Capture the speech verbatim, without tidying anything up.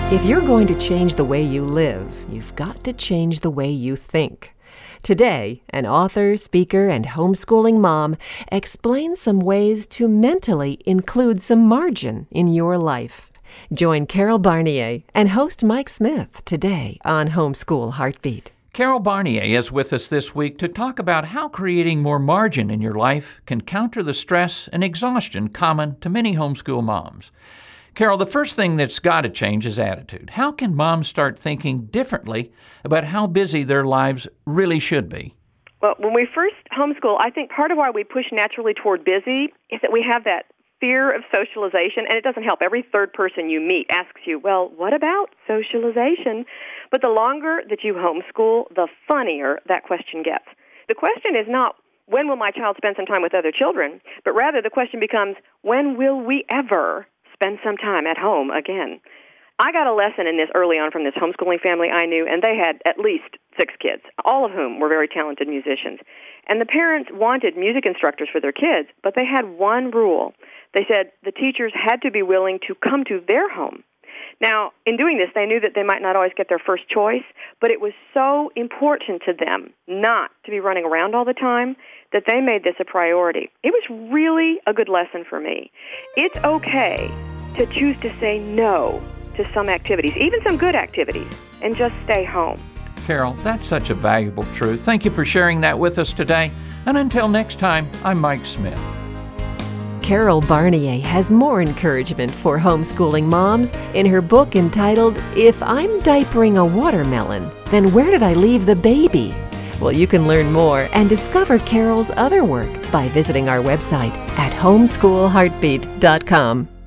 If you're going to change the way you live, you've got to change the way you think. Today, an author, speaker, and homeschooling mom explains some ways to mentally include some margin in your life. Join Carol Barnier and host Mike Smith today on Homeschool Heartbeat. Carol Barnier is with us this week to talk about how creating more margin in your life can counter the stress and exhaustion common to many homeschool moms. Carol, the first thing that's got to change is attitude. How can moms start thinking differently about how busy their lives really should be? Well, when we first homeschool, I think part of why we push naturally toward busy is that we have that fear of socialization, and it doesn't help. Every third person you meet asks you, well, what about socialization? But the longer that you homeschool, the funnier that question gets. The question is not, when will my child spend some time with other children? But rather the question becomes, when will we ever spend some time at home again? I got a lesson in this early on from this homeschooling family I knew, and they had at least six kids, all of whom were very talented musicians. And the parents wanted music instructors for their kids, but they had one rule. They said the teachers had to be willing to come to their home. Now, in doing this, they knew that they might not always get their first choice, but it was so important to them not to be running around all the time that they made this a priority. It was really a good lesson for me. It's okay to choose to say no to some activities, even some good activities, and just stay home. Carol, that's such a valuable truth. Thank you for sharing that with us today. And until next time, I'm Mike Smith. Carol Barnier has more encouragement for homeschooling moms in her book entitled, If I'm Diapering a Watermelon, Then Where Did I Leave the Baby? Well, you can learn more and discover Carol's other work by visiting our website at homeschool heartbeat dot com.